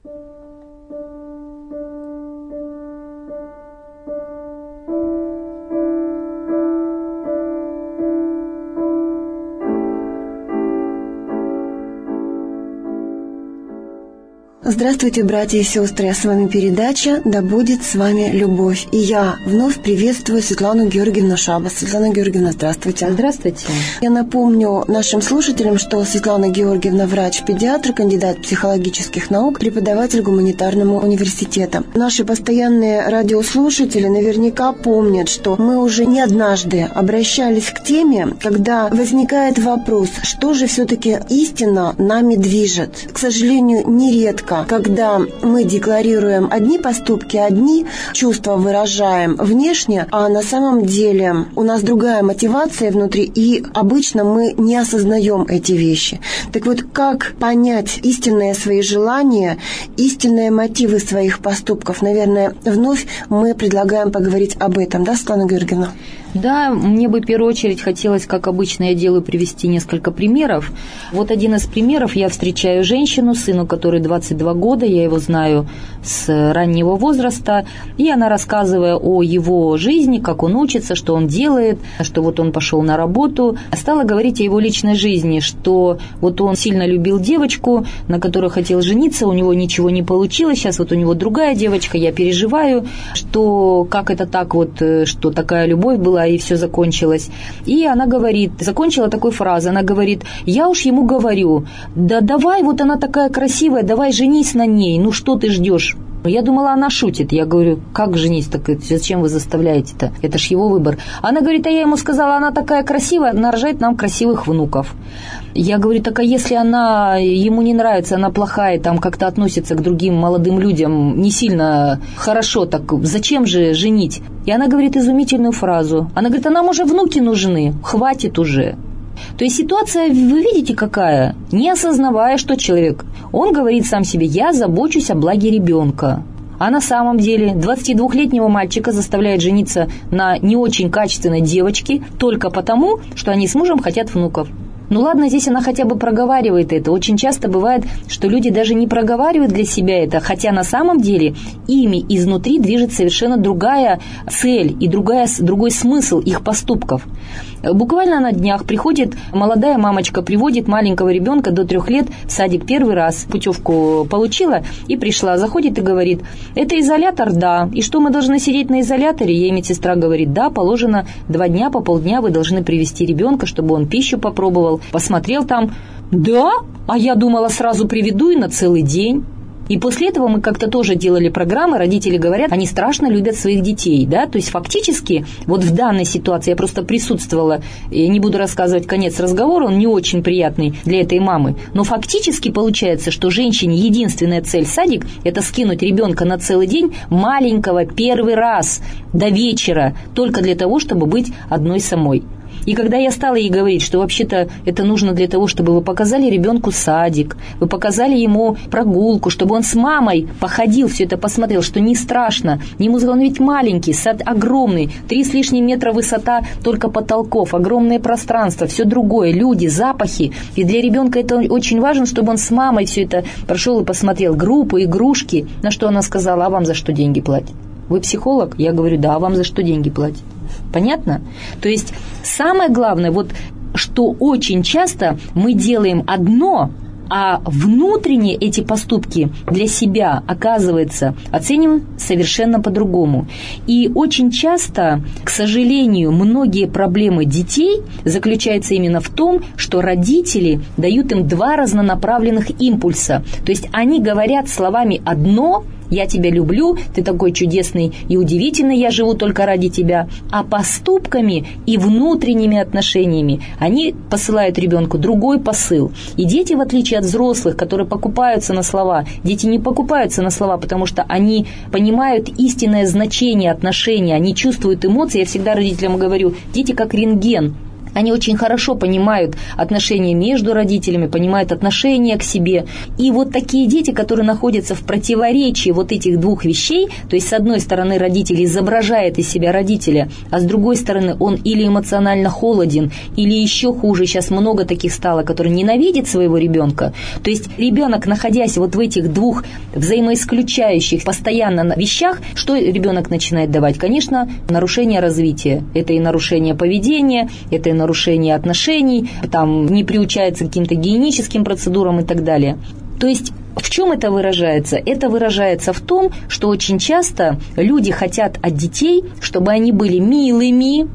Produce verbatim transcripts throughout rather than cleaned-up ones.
Здравствуйте, братья и сестры, с вами передача «Да будет с вами любовь». И я вновь приветствую Светлану Георгиевну Шабас. Светлана Георгиевна, здравствуйте. Здравствуйте. Я напомню нашим слушателям, что Светлана Георгиевна врач-педиатр, кандидат психологических наук, преподаватель гуманитарного университета. Наши постоянные радиослушатели наверняка помнят, что мы уже не однажды обращались к теме, когда возникает вопрос, что же все-таки истинно нами движет. К сожалению, нередко, когда мы декларируем одни поступки, одни чувства выражаем внешне, а на самом деле у нас другая мотивация внутри, и обычно мы не осознаем эти вещи. Так вот, как понять истинные свои желания, истинные мотивы своих поступков? Наверное, вновь мы предлагаем поговорить об этом, да, Светлана Георгиевна? Да, мне бы в первую очередь хотелось, как обычно я делаю, привести несколько примеров. Вот один из примеров. Я встречаю женщину, сыну которой двадцать два года, я его знаю с раннего возраста, и она, рассказывая о его жизни, как он учится, что он делает, что вот он пошел на работу, стала говорить о его личной жизни, что вот он сильно любил девочку, на которой хотел жениться, у него ничего не получилось, сейчас вот у него другая девочка, я переживаю, что как это так вот, что такая любовь была, и все закончилось. И она говорит, закончила такой фразой, она говорит: я уж ему говорю, да давай, вот она такая красивая, давай женись на ней, ну что ты ждешь? Я думала, она шутит. Я говорю, как женись, так зачем вы заставляете-то? Это ж его выбор. Она говорит, а я ему сказала, она такая красивая, она рожает нам красивых внуков. Я говорю, так а если она ему не нравится, она плохая, там как-то относится к другим молодым людям не сильно хорошо, так зачем же женить? И она говорит изумительную фразу. Она говорит, а нам уже внуки нужны, хватит уже. То есть ситуация, вы видите, какая? Не осознавая, что человек, он говорит сам себе, я забочусь о благе ребенка. А на самом деле двадцатидвухлетнего мальчика заставляет жениться на не очень качественной девочке только потому, что они с мужем хотят внуков. Ну ладно, здесь она хотя бы проговаривает это. Очень часто бывает, что люди даже не проговаривают для себя это, хотя на самом деле ими изнутри движет совершенно другая цель и другая, другой смысл их поступков. Буквально на днях приходит молодая мамочка, приводит маленького ребенка до трех лет в садик первый раз, путевку получила и пришла, заходит и говорит, это изолятор? Да. И что, мы должны сидеть на изоляторе? Ей медсестра говорит, да, положено два дня по полдня вы должны привести ребенка, чтобы он пищу попробовал, посмотрел там. Да? А я думала, сразу приведу и на целый день. И после этого мы как-то тоже делали программы, родители говорят, они страшно любят своих детей, да, то есть фактически вот в данной ситуации я просто присутствовала, я не буду рассказывать конец разговора, он не очень приятный для этой мамы, но фактически получается, что женщине единственная цель садик – это скинуть ребенка на целый день маленького первый раз до вечера, только для того, чтобы быть одной самой. И когда я стала ей говорить, что вообще-то это нужно для того, чтобы вы показали ребенку садик, вы показали ему прогулку, чтобы он с мамой походил, все это посмотрел, что не страшно, не музыка, он ведь маленький, сад огромный, три с лишним метра высота только потолков, огромное пространство, все другое, люди, запахи. И для ребенка это очень важно, чтобы он с мамой все это прошел и посмотрел, группы, игрушки. На что она сказала, а вам за что деньги платят? Вы психолог? Я говорю, да, а вам за что деньги платят? Понятно? То есть самое главное, вот что очень часто мы делаем одно, а внутренние эти поступки для себя, оказывается, оценим совершенно по-другому. И очень часто, к сожалению, многие проблемы детей заключаются именно в том, что родители дают им два разнонаправленных импульса. То есть они говорят словами одно – я тебя люблю, ты такой чудесный и удивительный, я живу только ради тебя. А поступками и внутренними отношениями они посылают ребенку другой посыл. И дети, в отличие от взрослых, которые покупаются на слова, дети не покупаются на слова, потому что они понимают истинное значение отношений, они чувствуют эмоции. Я всегда родителям говорю, дети как рентген. Они очень хорошо понимают отношения между родителями, понимают отношения к себе. И вот такие дети, которые находятся в противоречии вот этих двух вещей, то есть с одной стороны родитель изображает из себя родителя, а с другой стороны он или эмоционально холоден, или еще хуже, сейчас много таких стало, которые ненавидят своего ребенка. То есть ребенок, находясь вот в этих двух взаимоисключающих постоянно вещах, что ребенок начинает давать? Конечно, нарушение развития. Это и нарушение поведения, это и нарушение нарушение отношений, там не приучается к каким-то гигиеническим процедурам и так далее. То есть в чем это выражается? Это выражается в том, что очень часто люди хотят от детей, чтобы они были милыми,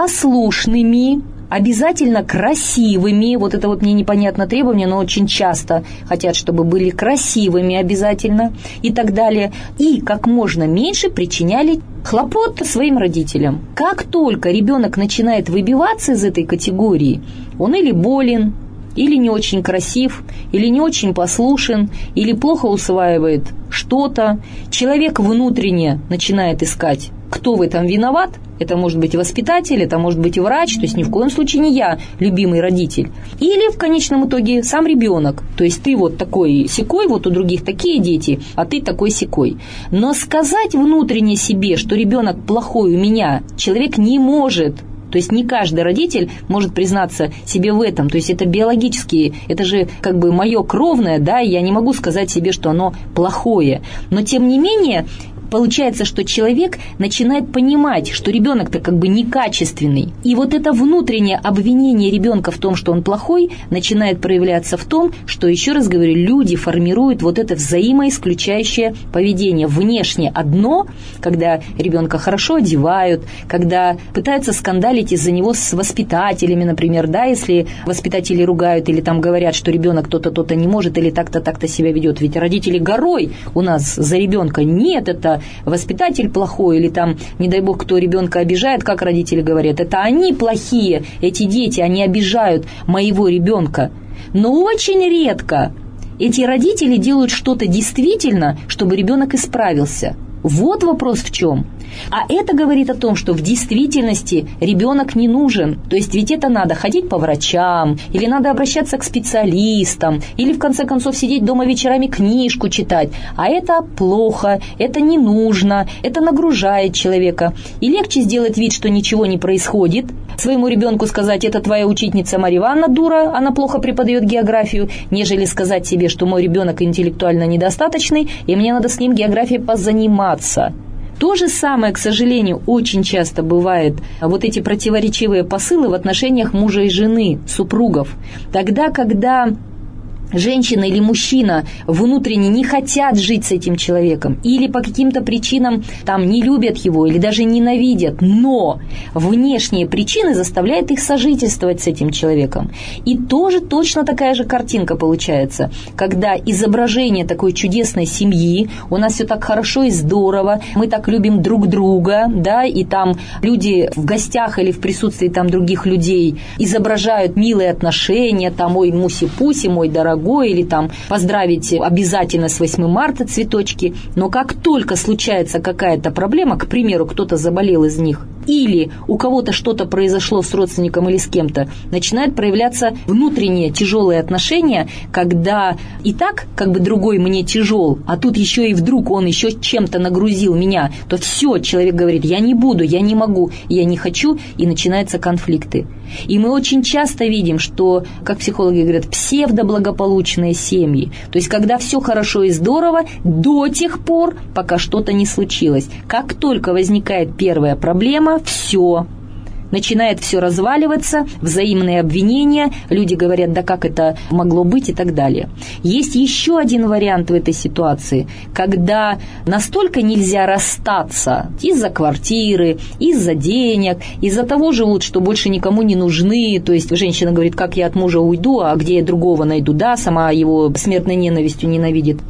послушными, обязательно красивыми. Вот это вот мне непонятно требование, но очень часто хотят, чтобы были красивыми обязательно и так далее. И как можно меньше причиняли хлопот своим родителям. Как только ребенок начинает выбиваться из этой категории, он или болен, или не очень красив, или не очень послушен, или плохо усваивает что-то, человек внутренне начинает искать, кто в этом виноват. Это может быть воспитатель, это может быть врач, то есть ни в коем случае не я, любимый родитель. Или в конечном итоге сам ребенок. То есть ты вот такой сякой, вот у других такие дети, а ты такой сякой. Но сказать внутренне себе, что ребенок плохой у меня, человек не может. То есть не каждый родитель может признаться себе в этом. То есть это биологически, это же как бы мое кровное, да, и я не могу сказать себе, что оно плохое. Но тем не менее, получается, что человек начинает понимать, что ребенок-то как бы некачественный. И вот это внутреннее обвинение ребенка в том, что он плохой, начинает проявляться в том, что, еще раз говорю, люди формируют вот это взаимоисключающее поведение. Внешне одно, когда ребенка хорошо одевают, когда пытаются скандалить из-за него с воспитателями, например, да, если воспитатели ругают или там говорят, что ребенок то-то, то-то не может или так-то, так-то себя ведет. Ведь родители горой у нас за ребенка. Нет, это воспитатель плохой, или там, не дай бог, кто ребенка обижает, как родители говорят, это они плохие, эти дети, они обижают моего ребенка. Но очень редко эти родители делают что-то действительно, чтобы ребенок исправился. Вот вопрос в чем. А это говорит о том, что в действительности ребенок не нужен. То есть ведь это надо ходить по врачам, или надо обращаться к специалистам, или в конце концов сидеть дома вечерами книжку читать. А это плохо, это не нужно, это нагружает человека. И легче сделать вид, что ничего не происходит, своему ребенку сказать: это твоя учительница Марья Ивановна дура, она плохо преподает географию, нежели сказать себе, что мой ребенок интеллектуально недостаточный, и мне надо с ним географией позаниматься. То же самое, к сожалению, очень часто бывает, вот эти противоречивые посылы в отношениях мужа и жены, супругов. Тогда, когда женщина или мужчина внутренне не хотят жить с этим человеком или по каким-то причинам там не любят его или даже ненавидят, но внешние причины заставляют их сожительствовать с этим человеком. И тоже точно такая же картинка получается, когда изображение такой чудесной семьи, у нас все так хорошо и здорово, мы так любим друг друга, да, и там люди в гостях или в присутствии там других людей изображают милые отношения, там ой, муси-пуси, мой дорогой, или там поздравить обязательно с восьмым марта цветочки. Но как только случается какая-то проблема, к примеру, кто-то заболел из них, или у кого-то что-то произошло с родственником или с кем-то, начинают проявляться внутренние тяжелые отношения, когда и так как бы другой мне тяжел, а тут еще и вдруг он еще чем-то нагрузил меня, то все, человек говорит: я не буду, я не могу, я не хочу, и начинаются конфликты. И мы очень часто видим, что, как психологи говорят, псевдоблагополучные семьи. То есть, когда все хорошо и здорово до тех пор, пока что-то не случилось. Как только возникает первая проблема, все. Начинает все разваливаться, взаимные обвинения, люди говорят: да как это могло быть и так далее. Есть еще один вариант в этой ситуации, когда настолько нельзя расстаться из-за квартиры, из-за денег, из-за того живут, что больше никому не нужны, то есть женщина говорит: как я от мужа уйду, а где я другого найду, да, сама его смертной ненавистью ненавидит.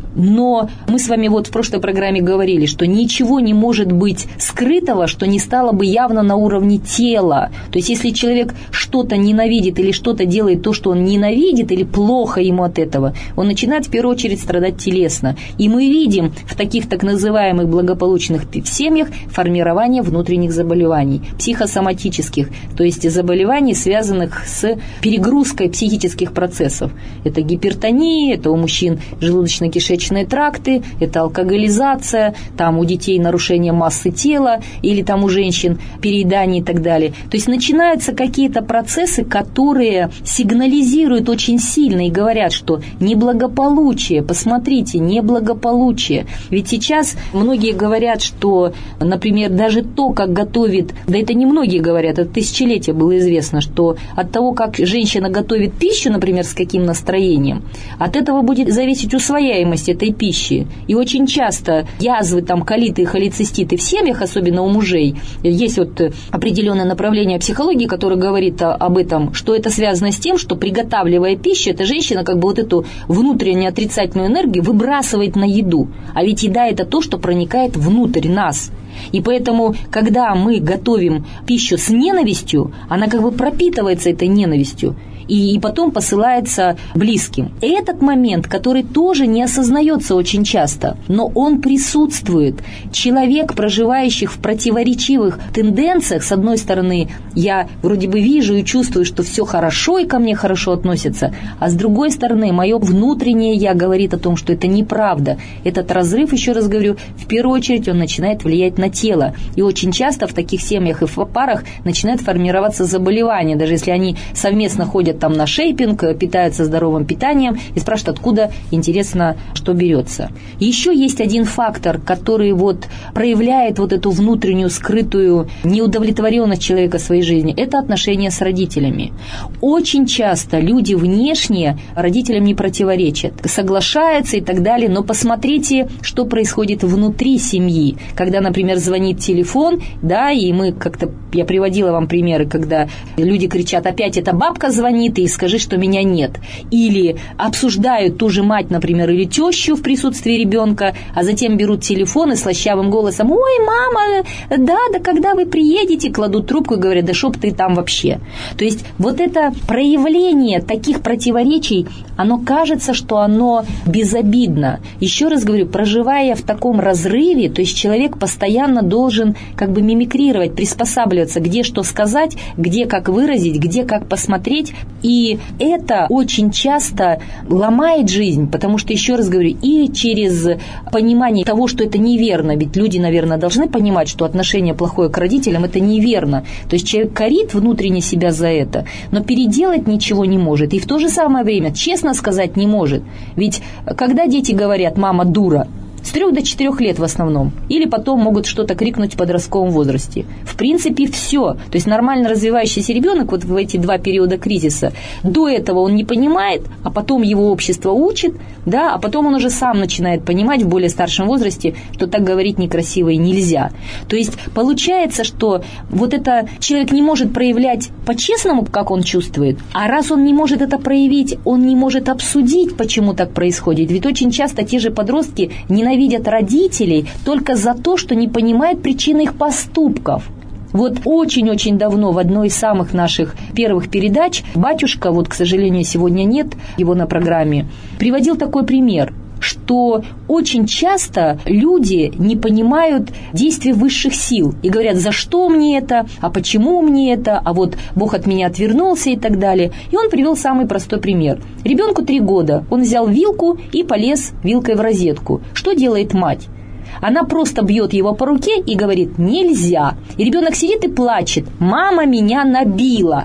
Но мы с вами вот в прошлой программе говорили, что ничего не может быть скрытого, что не стало бы явно на уровне тела. То есть если человек что-то ненавидит или что-то делает то, что он ненавидит, или плохо ему от этого, он начинает в первую очередь страдать телесно. И мы видим в таких так называемых благополучных семьях формирование внутренних заболеваний, психосоматических, то есть заболеваний, связанных с перегрузкой психических процессов. Это гипертония, это у мужчин желудочно-кишечные тракты, это алкоголизация, там у детей нарушение массы тела, или там у женщин переедание и так далее. То есть начинаются какие-то процессы, которые сигнализируют очень сильно и говорят, что неблагополучие, посмотрите, неблагополучие. Ведь сейчас многие говорят, что, например, даже то, как готовит, да это не многие говорят, это тысячелетия было известно, что от того, как женщина готовит пищу, например, с каким настроением, от этого будет зависеть усвояемость этой пищи. И очень часто язвы, там, колиты и холециститы в семьях, особенно у мужей, есть вот определенное направление психологии, которое говорит об этом, что это связано с тем, что, приготавливая пищу, эта женщина как бы вот эту внутреннюю отрицательную энергию выбрасывает на еду. А ведь еда – это то, что проникает внутрь нас. И поэтому, когда мы готовим пищу с ненавистью, она как бы пропитывается этой ненавистью и, и потом посылается близким. И этот момент, который тоже не осознается очень часто, но он присутствует. Человек, проживающий в противоречивых тенденциях, с одной стороны, я вроде бы вижу и чувствую, что все хорошо и ко мне хорошо относятся, а с другой стороны, мое внутреннее я говорит о том, что это неправда. Этот разрыв, еще раз говорю, в первую очередь он начинает влиять на тело. И очень часто в таких семьях и в парах начинают формироваться заболевания, даже если они совместно ходят там на шейпинг, питаются здоровым питанием и спрашивают, откуда, интересно, что берется. Еще есть один фактор, который вот проявляет вот эту внутреннюю скрытую неудовлетворенность человека в своей жизни. Это отношения с родителями. Очень часто люди внешне родителям не противоречат, соглашаются и так далее, но посмотрите, что происходит внутри семьи, когда, например, звонит телефон, да, и мы как-то, я приводила вам примеры, когда люди кричат, опять эта бабка звонит, и скажи, что меня нет. Или обсуждают ту же мать, например, или тещу в присутствии ребенка, а затем берут телефон и слащавым голосом, ой, мама, да, да когда вы приедете, кладут трубку и говорят, да шо б ты там вообще. То есть вот это проявление таких противоречий, оно кажется, что оно безобидно. Еще раз говорю, проживая в таком разрыве, то есть человек постоянно должен как бы мимикрировать, приспосабливаться, где что сказать, где как выразить, где как посмотреть. И это очень часто ломает жизнь, потому что, еще раз говорю, и через понимание того, что это неверно, ведь люди, наверное, должны понимать, что отношение плохое к родителям – это неверно. То есть человек корит внутренне себя за это, но переделать ничего не может. И в то же самое время честно сказать не может. Ведь когда дети говорят «мама дура», с трех до четырех лет в основном. Или потом могут что-то крикнуть в подростковом возрасте. В принципе, все. То есть нормально развивающийся ребенок вот в эти два периода кризиса, до этого он не понимает, а потом его общество учит, да, а потом он уже сам начинает понимать в более старшем возрасте, что так говорить некрасиво и нельзя. То есть получается, что вот это человек не может проявлять по-честному, как он чувствует, а раз он не может это проявить, он не может обсудить, почему так происходит. Ведь очень часто те же подростки ненавидят видят родителей только за то, что не понимают причины их поступков. Вот очень-очень давно в одной из самых наших первых передач батюшка, вот, к сожалению, сегодня нет его на программе, приводил такой пример, что очень часто люди не понимают действия высших сил и говорят, за что мне это, а почему мне это, а вот Бог от меня отвернулся и так далее. И он привел самый простой пример. Ребенку три года, он взял вилку и полез вилкой в розетку. Что делает мать? Она просто бьет его по руке и говорит «нельзя». И ребенок сидит и плачет «мама меня набила».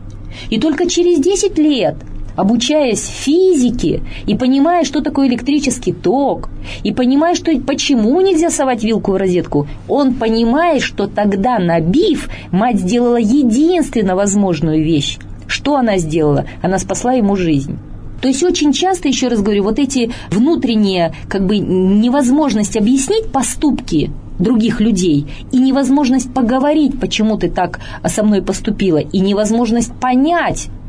И только через десять лет, обучаясь физике и понимая, что такое электрический ток, и понимая, что, почему нельзя совать вилку в розетку, он понимает, что тогда, набив, мать сделала единственно возможную вещь. Что она сделала? Она спасла ему жизнь. То есть очень часто, еще раз говорю, вот эти внутренние как бы невозможность объяснить поступки других людей, и невозможность поговорить, почему ты так со мной поступила, и невозможность понять,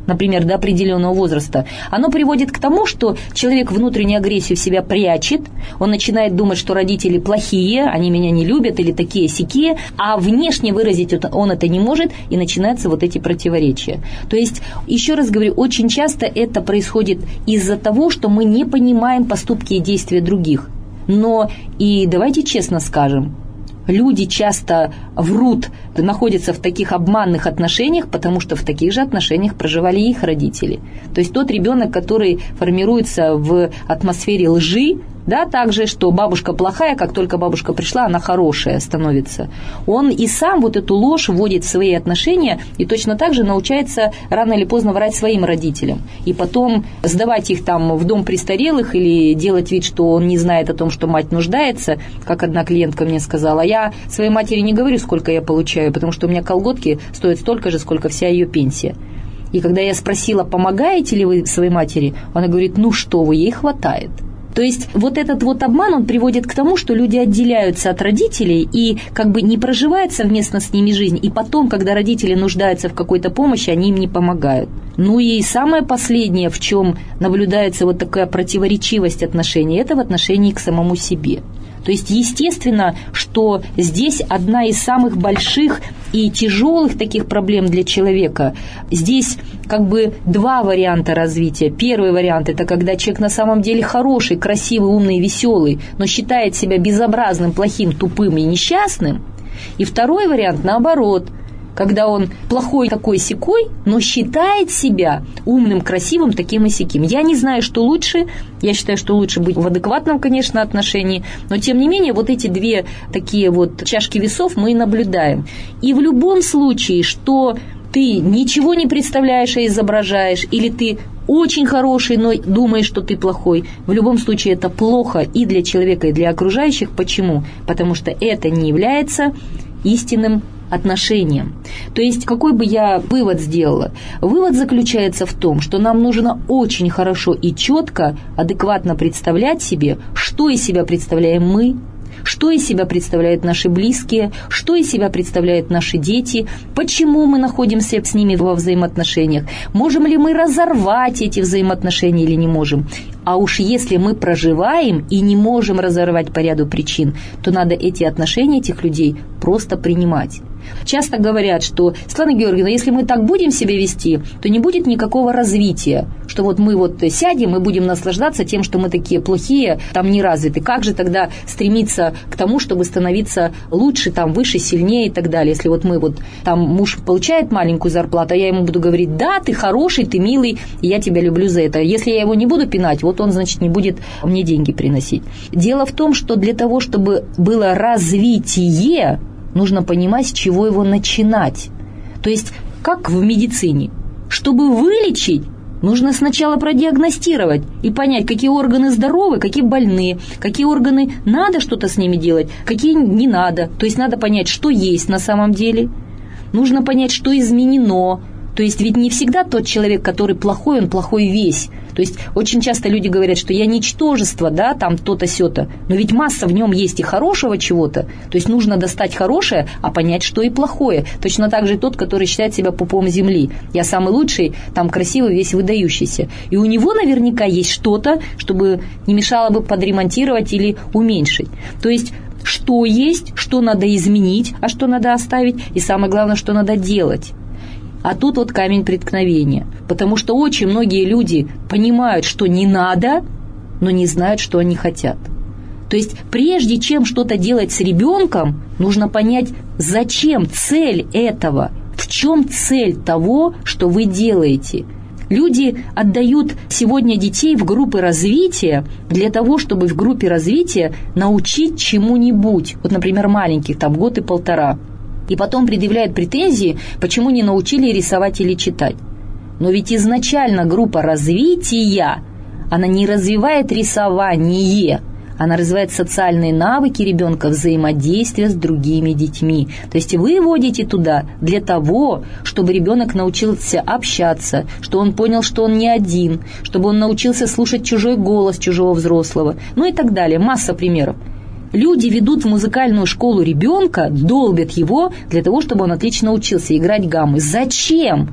например, до определенного возраста, оно приводит к тому, что человек внутреннюю агрессию в себя прячет, он начинает думать, что родители плохие, они меня не любят или такие-сякие, а внешне выразить он это не может, и начинаются вот эти противоречия. То есть, еще раз говорю, очень часто это происходит из-за того, что мы не понимаем поступки и действия других. Но и давайте честно скажем, люди часто врут, находятся в таких обманных отношениях, потому что в таких же отношениях проживали их родители. То есть тот ребенок, который формируется в атмосфере лжи, да, также, что бабушка плохая, как только бабушка пришла, она хорошая становится. Он и сам вот эту ложь вводит в свои отношения и точно так же научается рано или поздно врать своим родителям. И потом сдавать их там в дом престарелых или делать вид, что он не знает о том, что мать нуждается, как одна клиентка мне сказала. Я своей матери не говорю, сколько я получаю, потому что у меня колготки стоят столько же, сколько вся ее пенсия. И когда я спросила, помогаете ли вы своей матери, она говорит, ну что вы, ей хватает. То есть вот этот вот обман, он приводит к тому, что люди отделяются от родителей и как бы не проживают совместно с ними жизнь, и потом, когда родители нуждаются в какой-то помощи, они им не помогают. Ну и самое последнее, в чем наблюдается вот такая противоречивость отношений, это в отношении к самому себе. То есть, естественно, что здесь одна из самых больших и тяжелых таких проблем для человека. Здесь как бы два варианта развития. Первый вариант – это когда человек на самом деле хороший, красивый, умный, веселый, но считает себя безобразным, плохим, тупым и несчастным. И второй вариант – наоборот – когда он плохой такой-сякой, но считает себя умным, красивым, таким и сяким. Я не знаю, что лучше. Я считаю, что лучше быть в адекватном, конечно, отношении. Но, тем не менее, вот эти две такие вот чашки весов мы и наблюдаем. И в любом случае, что ты ничего не представляешь, а изображаешь, или ты очень хороший, но думаешь, что ты плохой, в любом случае это плохо и для человека, и для окружающих. Почему? Потому что это не является истинным отношениям. То есть, какой бы я вывод сделала? Вывод заключается в том, что нам нужно очень хорошо и четко, адекватно представлять себе, что из себя представляем мы, что из себя представляют наши близкие, что из себя представляют наши дети, почему мы находимся с ними во взаимоотношениях, можем ли мы разорвать эти взаимоотношения или не можем. А уж если мы проживаем и не можем разорвать по ряду причин, то надо эти отношения этих людей просто принимать. Часто говорят, что, Светлана Георгиевна, если мы так будем себя вести, то не будет никакого развития, что вот мы вот сядем и будем наслаждаться тем, что мы такие плохие, там не развиты. Как же тогда стремиться к тому, чтобы становиться лучше, там, выше, сильнее и так далее? Если вот мы вот, там муж получает маленькую зарплату, а я ему буду говорить, да, ты хороший, ты милый, и я тебя люблю за это. Если я его не буду пинать, вот он, значит, не будет мне деньги приносить. Дело в том, что для того, чтобы было развитие, нужно понимать, с чего его начинать. То есть, как в медицине. Чтобы вылечить, нужно сначала продиагностировать и понять, какие органы здоровы, какие больны, какие органы надо что-то с ними делать, какие не надо. То есть, надо понять, что есть на самом деле. Нужно понять, что изменено. То есть, ведь не всегда тот человек, который плохой, он плохой весь. То есть, очень часто люди говорят, что я ничтожество, да, там то-то, сё-то. Но ведь масса в нем есть и хорошего чего-то. То есть, нужно достать хорошее, а понять, что и плохое. Точно так же тот, который считает себя пупом земли. Я самый лучший, там красивый, весь выдающийся. И у него наверняка есть что-то, чтобы не мешало бы подремонтировать или уменьшить. То есть, что есть, что надо изменить, а что надо оставить, и самое главное, что надо делать. А тут вот камень преткновения, потому что очень многие люди понимают, что не надо, но не знают, что они хотят. То есть прежде чем что-то делать с ребенком, нужно понять, зачем цель этого, в чем цель того, что вы делаете. Люди отдают сегодня детей в группы развития для того, чтобы в группе развития научить чему-нибудь. Вот, например, маленьких, там год и полтора. И потом предъявляют претензии, почему не научили рисовать или читать. Но ведь изначально группа развития, она не развивает рисование, она развивает социальные навыки ребенка, взаимодействия с другими детьми. То есть вы вводите туда для того, чтобы ребенок научился общаться, чтобы он понял, что он не один, чтобы он научился слушать чужой голос чужого взрослого, ну и так далее. Масса примеров. Люди ведут в музыкальную школу ребенка, долбят его для того, чтобы он отлично учился играть гаммы. Зачем?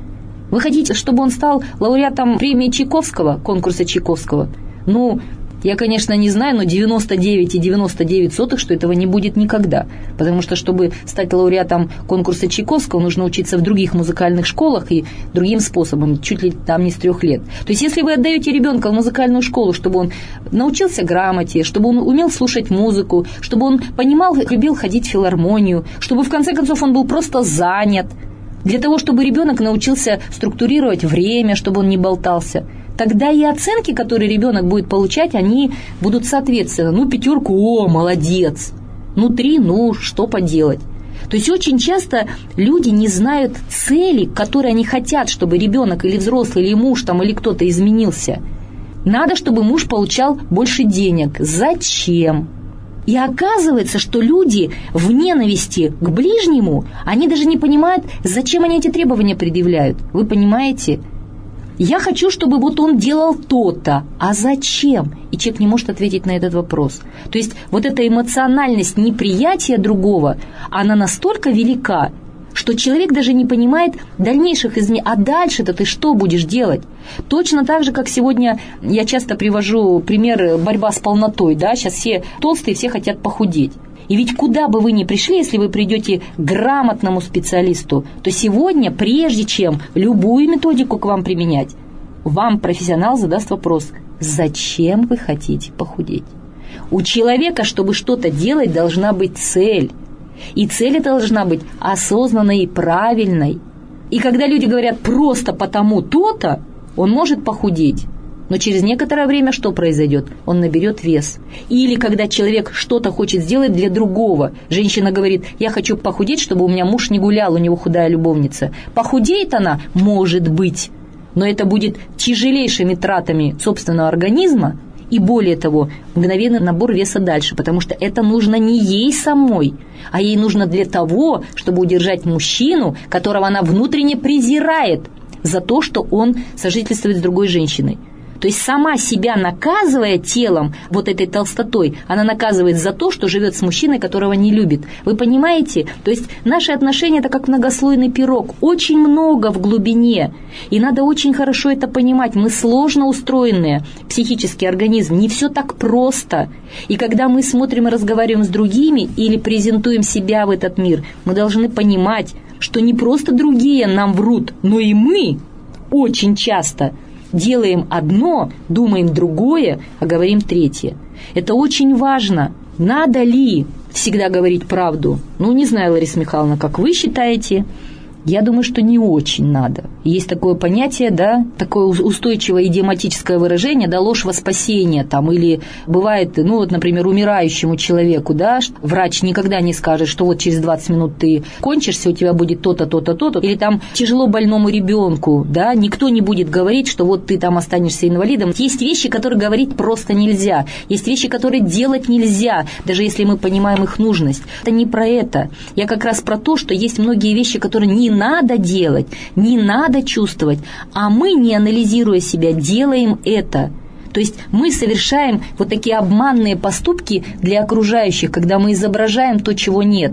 Вы хотите, чтобы он стал лауреатом премии Чайковского, конкурса Чайковского? Ну, я, конечно, не знаю, но девяносто девять целых девяносто девять сотых, что этого не будет никогда. Потому что, чтобы стать лауреатом конкурса Чайковского, нужно учиться в других музыкальных школах и другим способом, чуть ли там не с трех лет. То есть, если вы отдаете ребенка в музыкальную школу, чтобы он научился грамоте, чтобы он умел слушать музыку, чтобы он понимал, любил ходить в филармонию, чтобы, в конце концов, он был просто занят, для того, чтобы ребенок научился структурировать время, чтобы он не болтался, тогда и оценки, которые ребенок будет получать, они будут соответственно. Ну, пятерку, о, молодец. Ну, три, ну, что поделать. То есть очень часто люди не знают цели, которые они хотят, чтобы ребенок или взрослый, или муж там, или кто-то изменился. Надо, чтобы муж получал больше денег. Зачем? И оказывается, что люди в ненависти к ближнему, они даже не понимают, зачем они эти требования предъявляют. Вы понимаете? Я хочу, чтобы вот он делал то-то. А зачем? И человек не может ответить на этот вопрос. То есть вот эта эмоциональность неприятия другого, она настолько велика, что человек даже не понимает дальнейших изменений. А дальше-то ты что будешь делать? Точно так же, как сегодня я часто привожу пример борьба с полнотой. Да? Сейчас все толстые, все хотят похудеть. И ведь куда бы вы ни пришли, если вы придете к грамотному специалисту, то сегодня, прежде чем любую методику к вам применять, вам профессионал задаст вопрос: зачем вы хотите похудеть? У человека, чтобы что-то делать, должна быть цель. И цель эта должна быть осознанной и правильной. И когда люди говорят просто потому то-то, он может похудеть. Но через некоторое время что произойдет? Он наберет вес. Или когда человек что-то хочет сделать для другого. Женщина говорит: я хочу похудеть, чтобы у меня муж не гулял, у него худая любовница. Похудеет она? Может быть. Но это будет тяжелейшими тратами собственного организма. И более того, мгновенный набор веса дальше. Потому что это нужно не ей самой, а ей нужно для того, чтобы удержать мужчину, которого она внутренне презирает за то, что он сожительствует с другой женщиной. То есть сама себя наказывая телом, вот этой толстотой, она наказывает за то, что живет с мужчиной, которого не любит. Вы понимаете? То есть наши отношения – это как многослойный пирог. Очень много в глубине. И надо очень хорошо это понимать. Мы сложно устроенные, психический организм. Не все так просто. И когда мы смотрим и разговариваем с другими или презентуем себя в этот мир, мы должны понимать, что не просто другие нам врут, но и мы очень часто делаем одно, думаем другое, а говорим третье. Это очень важно. Надо ли всегда говорить правду? Ну, не знаю, Лариса Михайловна, как вы считаете? Я думаю, что не очень надо. Есть такое понятие, да, такое устойчивое идиоматическое выражение, да, ложь во спасение, там, или бывает, ну, вот, например, умирающему человеку, да, врач никогда не скажет, что вот через двадцать минут ты кончишься, у тебя будет то-то, то-то, то-то, или там тяжело больному ребенку, да, никто не будет говорить, что вот ты там останешься инвалидом. Есть вещи, которые говорить просто нельзя, есть вещи, которые делать нельзя, даже если мы понимаем их нужность. Это не про это. Я как раз про то, что есть многие вещи, которые не надо делать, не надо чувствовать, а мы, не анализируя себя, делаем это. То есть мы совершаем вот такие обманные поступки для окружающих, когда мы изображаем то, чего нет.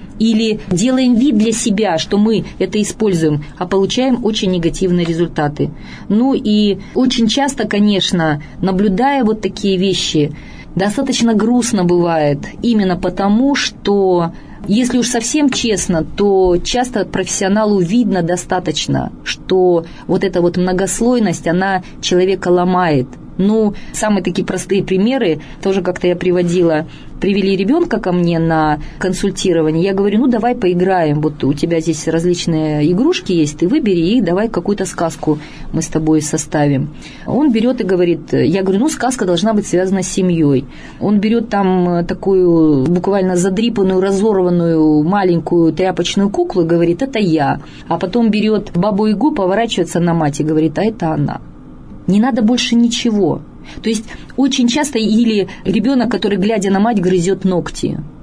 Или делаем вид для себя, что мы это используем, а получаем очень негативные результаты. Ну и очень часто, конечно, наблюдая вот такие вещи, достаточно грустно бывает, именно потому, что, если уж совсем честно, то часто профессионалу видно достаточно, что вот эта вот многослойность, она человека ломает. Ну, самые такие простые примеры, тоже как-то я приводила, привели ребенка ко мне на консультирование, я говорю: ну, давай поиграем, вот у тебя здесь различные игрушки есть, ты выбери и давай какую-то сказку мы с тобой составим. Он берет и говорит, я говорю: ну, сказка должна быть связана с семьей. Он берет там такую буквально задрипанную, разорванную маленькую тряпочную куклу и говорит: это я. А потом берет Бабу-Ягу, поворачивается на мать и говорит: а это она. Не надо больше ничего. То есть очень часто или ребенок, который, глядя на мать, грызет ногти.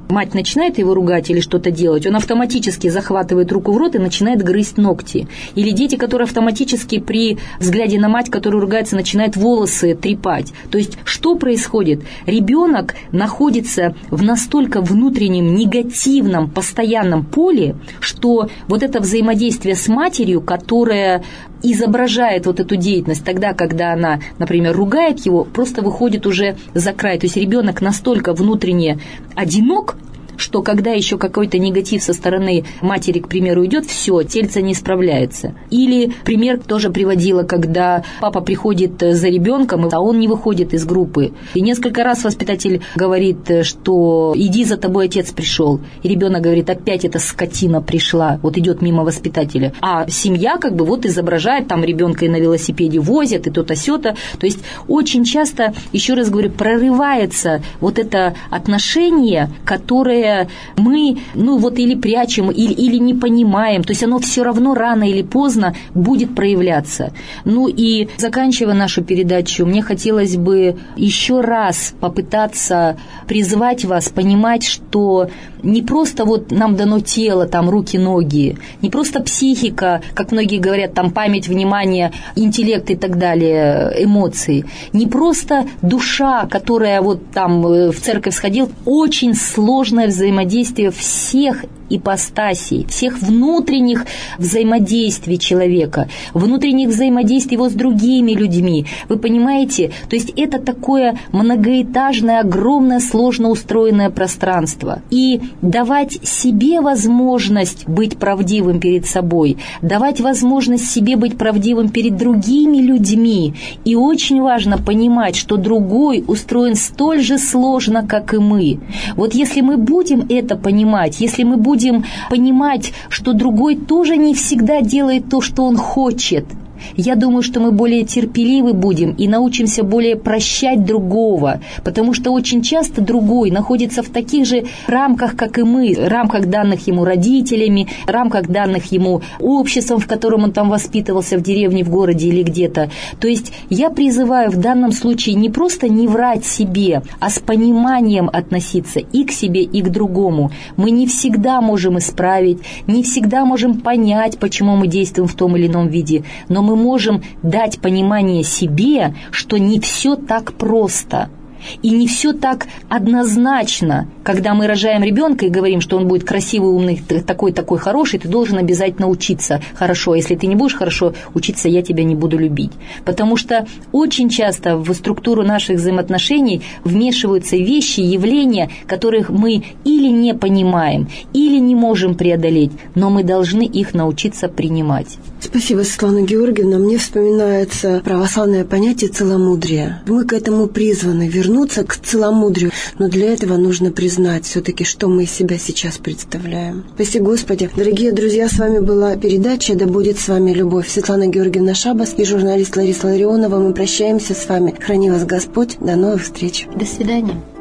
мать начинает его ругать или что-то делать, он автоматически захватывает руку в рот и начинает грызть ногти. Или дети, которые автоматически при взгляде на мать, которая ругается, начинают волосы трепать. То есть что происходит? Ребенок находится в настолько внутреннем негативном постоянном поле, что вот это взаимодействие с матерью, которая изображает вот эту деятельность тогда, когда она, например, ругает его, просто выходит уже за край. То есть ребенок настолько внутренне одинок, что когда еще какой-то негатив со стороны матери, к примеру, идет, все, тельце не справляется. Или пример тоже приводила, когда папа приходит за ребенком, а он не выходит из группы. И несколько раз воспитатель говорит, что иди, за тобой отец пришел. И ребенок говорит, опять эта скотина пришла, вот идет мимо воспитателя. А семья как бы вот изображает, там ребенка и на велосипеде возят, и то-то сё-то. То есть очень часто, еще раз говорю, прорывается вот это отношение, которое мы, ну вот или прячем, или, или не понимаем, то есть оно все равно рано или поздно будет проявляться. Ну и заканчивая нашу передачу, мне хотелось бы еще раз попытаться призвать вас понимать, что не просто вот нам дано тело, там руки, ноги, не просто психика, как многие говорят, там память, внимание, интеллект и так далее, эмоции, не просто душа, которая вот там в церковь сходил, очень сложная взаимодействие всех ипостасей, всех внутренних взаимодействий человека, внутренних взаимодействий его с другими людьми. Вы понимаете? То есть это такое многоэтажное, огромное, сложно устроенное пространство. И давать себе возможность быть правдивым перед собой, давать возможность себе быть правдивым перед другими людьми. И очень важно понимать, что другой устроен столь же сложно, как и мы. Вот если мы будем это понимать, если мы будем будем понимать, что другой тоже не всегда делает то, что он хочет, я думаю, что мы более терпеливы будем и научимся более прощать другого, потому что очень часто другой находится в таких же рамках, как и мы, рамках, данных ему родителями, рамках, данных ему обществом, в котором он там воспитывался, в деревне, в городе или где-то. То есть я призываю в данном случае не просто не врать себе, а с пониманием относиться и к себе, и к другому. Мы не всегда можем исправить, не всегда можем понять, почему мы действуем в том или ином виде, но мы можем дать понимание себе, что не все так просто. И не все так однозначно, когда мы рожаем ребенка и говорим, что он будет красивый, умный, такой, такой хороший, ты должен обязательно учиться хорошо. Если ты не будешь хорошо учиться, я тебя не буду любить. Потому что очень часто в структуру наших взаимоотношений вмешиваются вещи, явления, которых мы или не понимаем, или не можем преодолеть, но мы должны их научиться принимать. Спасибо, Светлана Георгиевна. Мне вспоминается православное понятие целомудрия. Мы к этому призваны вернуться к целомудрию, но для этого нужно признать все-таки, что мы из себя сейчас представляем. Спасибо, Господи. Дорогие друзья, с вами была передача «Да будет с вами любовь». Светлана Георгиевна Шабас и журналист Лариса Ларионова. Мы прощаемся с вами. Храни вас Господь. До новых встреч. До свидания.